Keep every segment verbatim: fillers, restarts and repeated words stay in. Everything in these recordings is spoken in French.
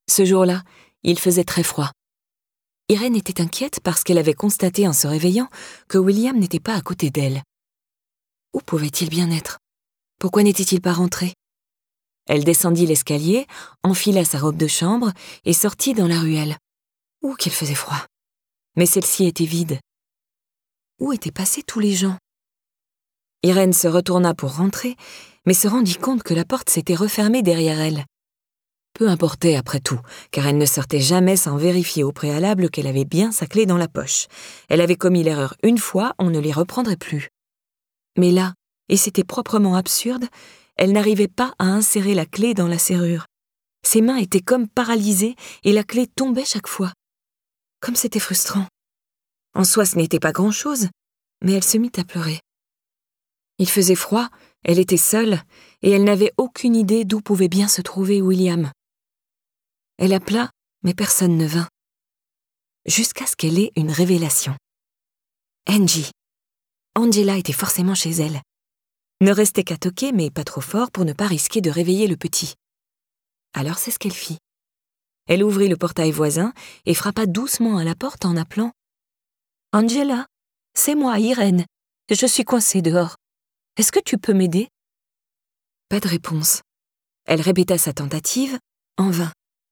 Ce jour-là, il faisait très froid. Irène était inquiète parce qu'elle avait constaté en se réveillant que William n'était pas à côté d'elle. Où pouvait-il bien être? Pourquoi n'était-il pas rentré? Elle descendit l'escalier, enfila sa robe de chambre et sortit dans la ruelle. Ouh, qu'il faisait froid! Mais celle-ci était vide. Où étaient passés tous les gens? Irène se retourna pour rentrer, mais se rendit compte que la porte s'était refermée derrière elle. Peu importait après tout, car elle ne sortait jamais sans vérifier au préalable qu'elle avait bien sa clé dans la poche. Elle avait commis l'erreur une fois, on ne l'y reprendrait plus. Mais là, et c'était proprement absurde, elle n'arrivait pas à insérer la clé dans la serrure. Ses mains étaient comme paralysées et la clé tombait chaque fois. Comme c'était frustrant. En soi, ce n'était pas grand-chose, mais elle se mit à pleurer. Il faisait froid, elle était seule, et elle n'avait aucune idée d'où pouvait bien se trouver William. Elle appela, mais personne ne vint. Jusqu'à ce qu'elle ait une révélation. Angie. Angela était forcément chez elle. Ne restait qu'à toquer, mais pas trop fort pour ne pas risquer de réveiller le petit. Alors c'est ce qu'elle fit. Elle ouvrit le portail voisin et frappa doucement à la porte en appelant « Angela, c'est moi, Irène. Je suis coincée dehors. Est-ce que tu peux m'aider ?» Pas de réponse. Elle répéta sa tentative, en vain.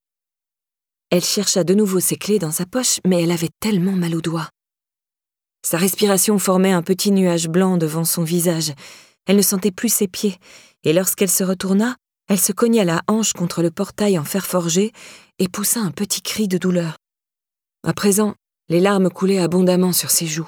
Elle chercha de nouveau ses clés dans sa poche, mais elle avait tellement mal aux doigts. Sa respiration formait un petit nuage blanc devant son visage. Elle ne sentait plus ses pieds, et lorsqu'elle se retourna, elle se cogna la hanche contre le portail en fer forgé et poussa un petit cri de douleur. À présent, les larmes coulaient abondamment sur ses joues.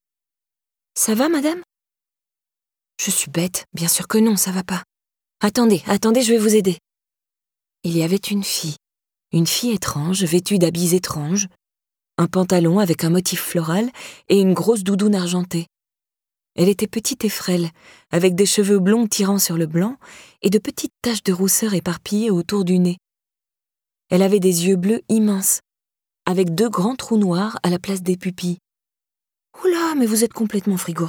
« Ça va, madame ?»« Je suis bête, bien sûr que non, ça va pas. Attendez, attendez, je vais vous aider. » Il y avait une fille, une fille étrange, vêtue d'habits étranges, un pantalon avec un motif floral et une grosse doudoune argentée. Elle était petite et frêle, avec des cheveux blonds tirant sur le blanc et de petites taches de rousseur éparpillées autour du nez. Elle avait des yeux bleus immenses, avec deux grands trous noirs à la place des pupilles. « Oula, mais vous êtes complètement frigorifiée !»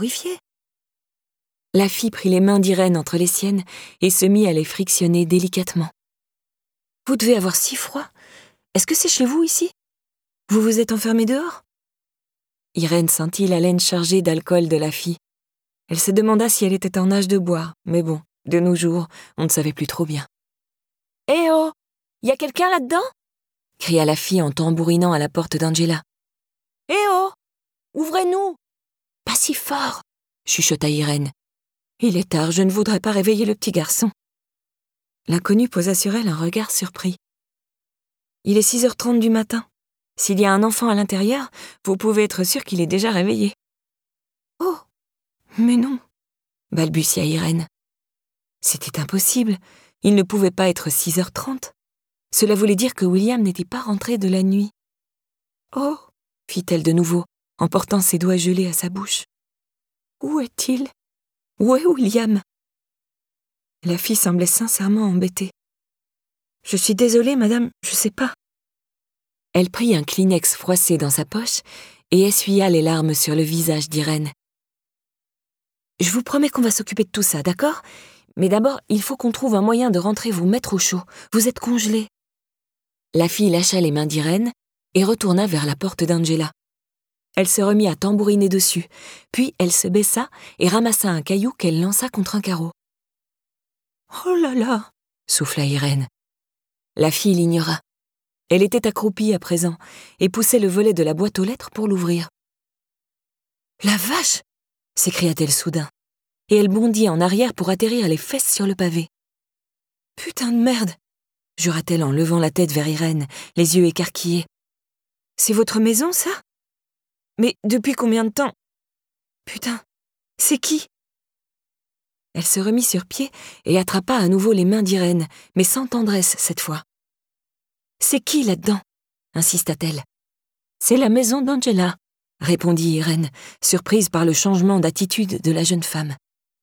La fille prit les mains d'Irène entre les siennes et se mit à les frictionner délicatement. « Vous devez avoir si froid. Est-ce que c'est chez vous ici? Vous vous êtes enfermée dehors ?» Irène sentit la laine chargée d'alcool de la fille. Elle se demanda si elle était en âge de boire, mais bon, de nos jours, on ne savait plus trop bien. « Eh oh! Y a quelqu'un là-dedans ?» cria la fille en tambourinant à la porte d'Angela. « Eh oh! Ouvrez-nous !»« Pas si fort !» chuchota Irène. « Il est tard, je ne voudrais pas réveiller le petit garçon. » L'inconnu posa sur elle un regard surpris. « Il est six heures trente du matin. S'il y a un enfant à l'intérieur, vous pouvez être sûr qu'il est déjà réveillé. »« Oh, mais non !» balbutia Irène. C'était impossible, il ne pouvait pas être six heures trente. Cela voulait dire que William n'était pas rentré de la nuit. « Oh !» fit-elle de nouveau, en portant ses doigts gelés à sa bouche. « Où est-il? Où est William ?» La fille semblait sincèrement embêtée. « Je suis désolée, madame, je sais pas. » Elle prit un Kleenex froissé dans sa poche et essuya les larmes sur le visage d'Irène. « Je vous promets qu'on va s'occuper de tout ça, d'accord? Mais d'abord, il faut qu'on trouve un moyen de rentrer vous mettre au chaud. Vous êtes congelée. » La fille lâcha les mains d'Irène et retourna vers la porte d'Angela. Elle se remit à tambouriner dessus, puis elle se baissa et ramassa un caillou qu'elle lança contre un carreau. « Oh là là !» souffla Irène. La fille l'ignora. Elle était accroupie à présent et poussait le volet de la boîte aux lettres pour l'ouvrir. « La vache !» s'écria-t-elle soudain, et elle bondit en arrière pour atterrir les fesses sur le pavé. « Putain de merde !» jura-t-elle en levant la tête vers Irène, les yeux écarquillés. « C'est votre maison, ça? Mais depuis combien de temps? Putain, c'est qui ?» Elle se remit sur pied et attrapa à nouveau les mains d'Irène, mais sans tendresse cette fois. « C'est qui là-dedans ?» insista-t-elle. « C'est la maison d'Angela », répondit Irène, surprise par le changement d'attitude de la jeune femme.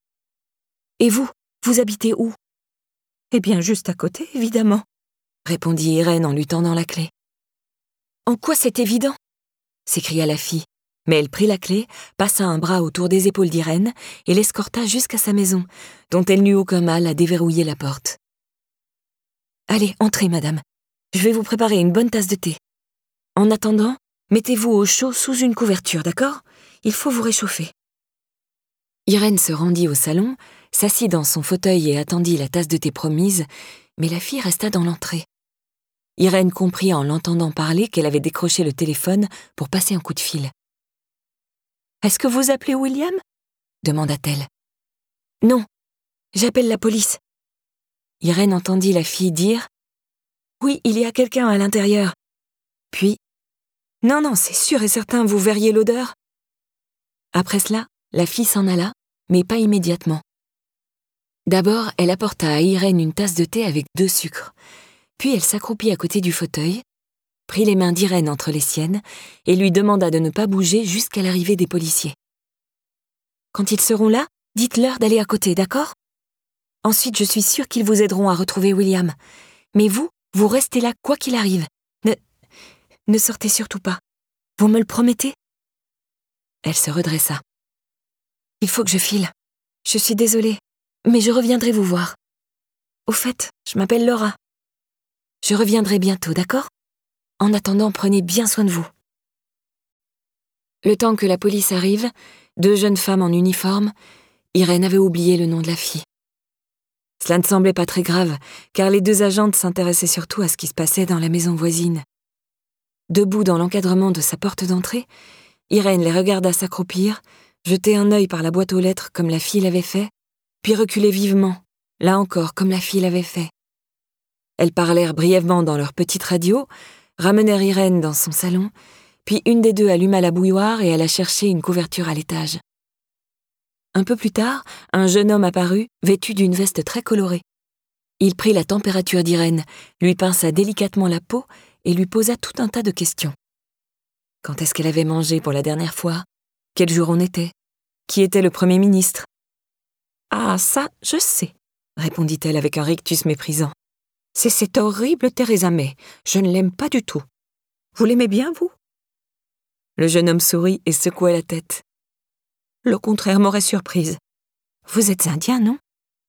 « Et vous, vous habitez où ?»« Eh bien, juste à côté, évidemment, » répondit Irène en lui tendant la clé. « En quoi c'est évident ?» s'écria la fille, mais elle prit la clé, passa un bras autour des épaules d'Irène et l'escorta jusqu'à sa maison, dont elle n'eut aucun mal à déverrouiller la porte. « Allez, entrez, madame. Je vais vous préparer une bonne tasse de thé. En attendant, mettez-vous au chaud sous une couverture, d'accord? Il faut vous réchauffer. » Irène se rendit au salon, s'assit dans son fauteuil et attendit la tasse de thé promise, mais la fille resta dans l'entrée. Irène comprit en l'entendant parler qu'elle avait décroché le téléphone pour passer un coup de fil. « Est-ce que vous appelez William ?» demanda-t-elle. « Non, j'appelle la police. » Irène entendit la fille dire « Oui, il y a quelqu'un à l'intérieur. » Puis « Non, non, c'est sûr et certain, vous verriez l'odeur. » Après cela, la fille s'en alla, mais pas immédiatement. D'abord, elle apporta à Irène une tasse de thé avec deux sucres. Puis elle s'accroupit à côté du fauteuil, prit les mains d'Irène entre les siennes et lui demanda de ne pas bouger jusqu'à l'arrivée des policiers. « Quand ils seront là, dites-leur d'aller à côté, d'accord? Ensuite, je suis sûre qu'ils vous aideront à retrouver William. Mais vous, vous restez là quoi qu'il arrive. Ne, ne sortez surtout pas. Vous me le promettez ?» Elle se redressa. « Il faut que je file. Je suis désolée, mais je reviendrai vous voir. Au fait, je m'appelle Laura. Je reviendrai bientôt, d'accord? En attendant, prenez bien soin de vous. » Le temps que la police arrive, deux jeunes femmes en uniforme, Irène avait oublié le nom de la fille. Cela ne semblait pas très grave, car les deux agentes s'intéressaient surtout à ce qui se passait dans la maison voisine. Debout dans l'encadrement de sa porte d'entrée, Irène les regarda s'accroupir, jeter un œil par la boîte aux lettres comme la fille l'avait fait, puis reculer vivement, là encore comme la fille l'avait fait. Elles parlèrent brièvement dans leur petite radio, ramenèrent Irène dans son salon, puis une des deux alluma la bouilloire et alla chercher une couverture à l'étage. Un peu plus tard, un jeune homme apparut, vêtu d'une veste très colorée. Il prit la température d'Irène, lui pinça délicatement la peau et lui posa tout un tas de questions. Quand est-ce qu'elle avait mangé pour la dernière fois? Quel jour on était? Qui était le Premier ministre? « Ah, ça, je sais, » répondit-elle avec un rictus méprisant. « C'est cette horrible Theresa May. Je ne l'aime pas du tout. Vous l'aimez bien, vous ?» Le jeune homme sourit et secoua la tête. « Le contraire m'aurait surprise. Vous êtes indien, non ?»«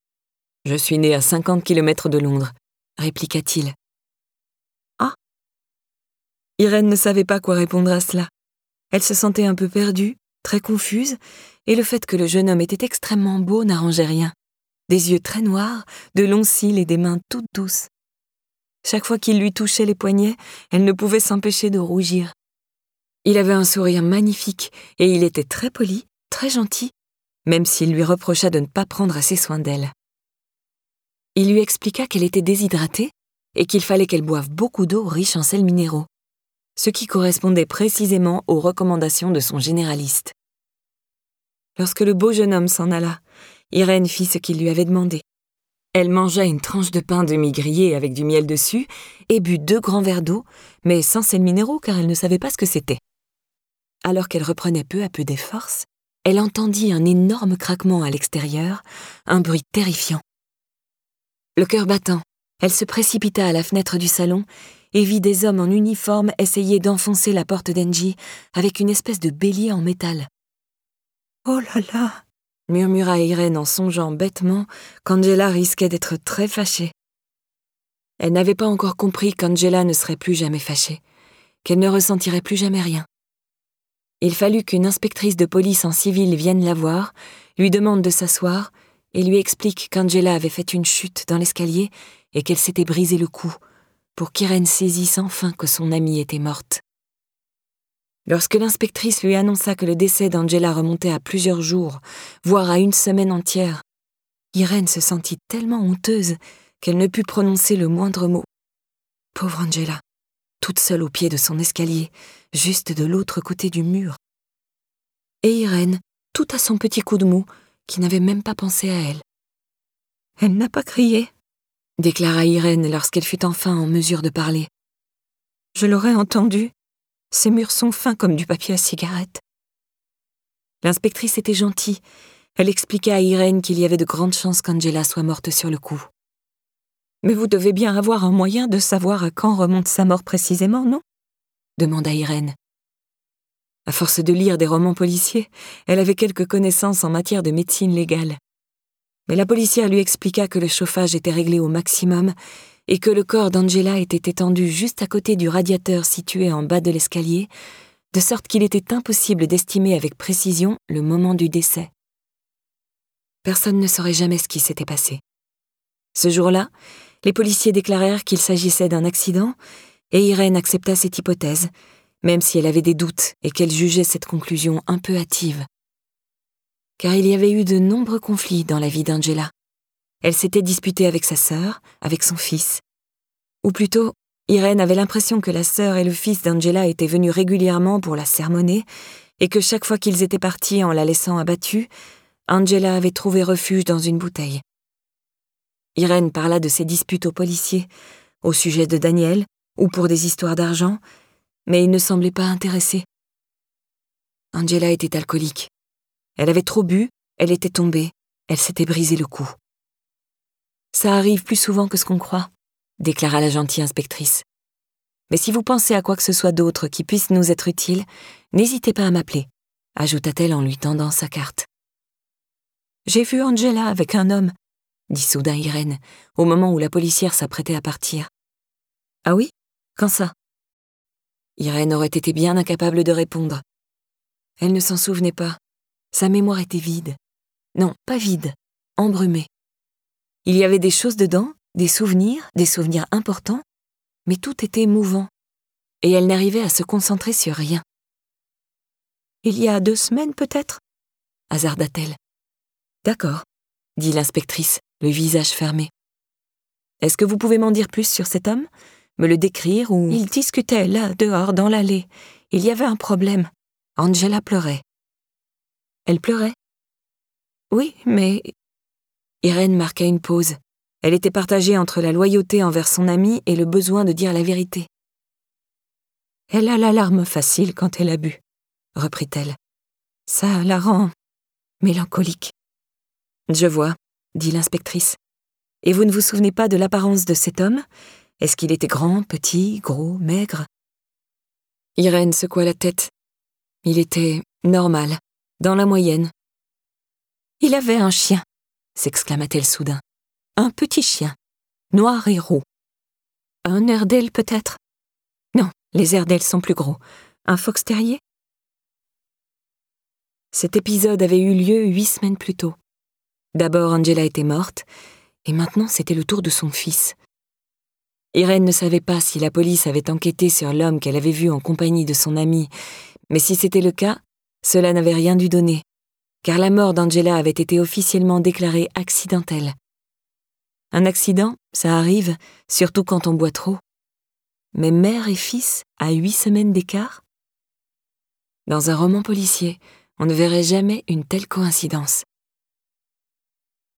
Je suis né à cinquante kilomètres de Londres, » répliqua-t-il. « Ah !» Irène ne savait pas quoi répondre à cela. Elle se sentait un peu perdue, très confuse, et le fait que le jeune homme était extrêmement beau n'arrangeait rien. Des yeux très noirs, de longs cils et des mains toutes douces. Chaque fois qu'il lui touchait les poignets, elle ne pouvait s'empêcher de rougir. Il avait un sourire magnifique et il était très poli, très gentil, même s'il lui reprocha de ne pas prendre assez soin d'elle. Il lui expliqua qu'elle était déshydratée et qu'il fallait qu'elle boive beaucoup d'eau riche en sels minéraux, ce qui correspondait précisément aux recommandations de son généraliste. Lorsque le beau jeune homme s'en alla, Irène fit ce qu'il lui avait demandé. Elle mangea une tranche de pain demi-grillé avec du miel dessus et but deux grands verres d'eau, mais sans sels minéraux car elle ne savait pas ce que c'était. Alors qu'elle reprenait peu à peu des forces, elle entendit un énorme craquement à l'extérieur, un bruit terrifiant. Le cœur battant, elle se précipita à la fenêtre du salon et vit des hommes en uniforme essayer d'enfoncer la porte d'Engie avec une espèce de bélier en métal. « Oh là là !» murmura Irène en songeant bêtement qu'Angela risquait d'être très fâchée. Elle n'avait pas encore compris qu'Angela ne serait plus jamais fâchée, qu'elle ne ressentirait plus jamais rien. Il fallut qu'une inspectrice de police en civil vienne la voir, lui demande de s'asseoir et lui explique qu'Angela avait fait une chute dans l'escalier et qu'elle s'était brisé le cou, pour qu'Irène saisisse enfin que son amie était morte. Lorsque l'inspectrice lui annonça que le décès d'Angela remontait à plusieurs jours, voire à une semaine entière, Irène se sentit tellement honteuse qu'elle ne put prononcer le moindre mot. Pauvre Angela, toute seule au pied de son escalier, juste de l'autre côté du mur. Et Irène, tout à son petit coup de mou, qui n'avait même pas pensé à elle. « Elle n'a pas crié », déclara Irène lorsqu'elle fut enfin en mesure de parler. « Je l'aurais entendue. Ces murs sont fins comme du papier à cigarette. » L'inspectrice était gentille. Elle expliqua à Irène qu'il y avait de grandes chances qu'Angela soit morte sur le coup. « Mais vous devez bien avoir un moyen de savoir à quand remonte sa mort précisément, non ?» demanda Irène. À force de lire des romans policiers, elle avait quelques connaissances en matière de médecine légale. Mais la policière lui expliqua que le chauffage était réglé au maximum et que le corps d'Angela était étendu juste à côté du radiateur situé en bas de l'escalier, de sorte qu'il était impossible d'estimer avec précision le moment du décès. Personne ne saurait jamais ce qui s'était passé. Ce jour-là, les policiers déclarèrent qu'il s'agissait d'un accident et Irène accepta cette hypothèse, même si elle avait des doutes et qu'elle jugeait cette conclusion un peu hâtive. Car il y avait eu de nombreux conflits dans la vie d'Angela. Elle s'était disputée avec sa sœur, avec son fils. Ou plutôt, Irène avait l'impression que la sœur et le fils d'Angela étaient venus régulièrement pour la sermonner et que chaque fois qu'ils étaient partis en la laissant abattue, Angela avait trouvé refuge dans une bouteille. Irène parla de ses disputes aux policiers, au sujet de Daniel ou pour des histoires d'argent, mais ils ne semblaient pas intéressés. Angela était alcoolique. Elle avait trop bu, elle était tombée, elle s'était brisé le cou. « Ça arrive plus souvent que ce qu'on croit », déclara la gentille inspectrice. « Mais si vous pensez à quoi que ce soit d'autre qui puisse nous être utile, n'hésitez pas à m'appeler », ajouta-t-elle en lui tendant sa carte. « J'ai vu Angela avec un homme », dit soudain Irène, au moment où la policière s'apprêtait à partir. « Ah oui? Quand ça ?» Irène aurait été bien incapable de répondre. Elle ne s'en souvenait pas. Sa mémoire était vide. Non, pas vide, embrumée. Il y avait des choses dedans, des souvenirs, des souvenirs importants, mais tout était mouvant, et elle n'arrivait à se concentrer sur rien. « Il y a deux semaines, peut-être » hasarda-t-elle. « D'accord, » dit l'inspectrice, le visage fermé. « Est-ce que vous pouvez m'en dire plus sur cet homme? Me le décrire ou... » Il discutait là, dehors, dans l'allée. Il y avait un problème. Angela pleurait. Elle pleurait? Oui, mais... Irène marqua une pause. Elle était partagée entre la loyauté envers son amie et le besoin de dire la vérité. « Elle a la larme facile quand elle a bu, » reprit-elle. « Ça la rend mélancolique. »« Je vois, » dit l'inspectrice. « Et vous ne vous souvenez pas de l'apparence de cet homme? Est-ce qu'il était grand, petit, gros, maigre ?» Irène secoua la tête. Il était normal, dans la moyenne. « Il avait un chien !» s'exclama-t-elle soudain. « Un petit chien, noir et roux. Un Airedale peut-être? Non, les Airedales sont plus gros. Un fox terrier? » Cet épisode avait eu lieu huit semaines plus tôt. D'abord, Angela était morte, et maintenant c'était le tour de son fils. Irène ne savait pas si la police avait enquêté sur l'homme qu'elle avait vu en compagnie de son ami, mais si c'était le cas, cela n'avait rien dû donner, car la mort d'Angela avait été officiellement déclarée accidentelle. Un accident, ça arrive, surtout quand on boit trop. Mais mère et fils à huit semaines d'écart? Dans un roman policier, on ne verrait jamais une telle coïncidence.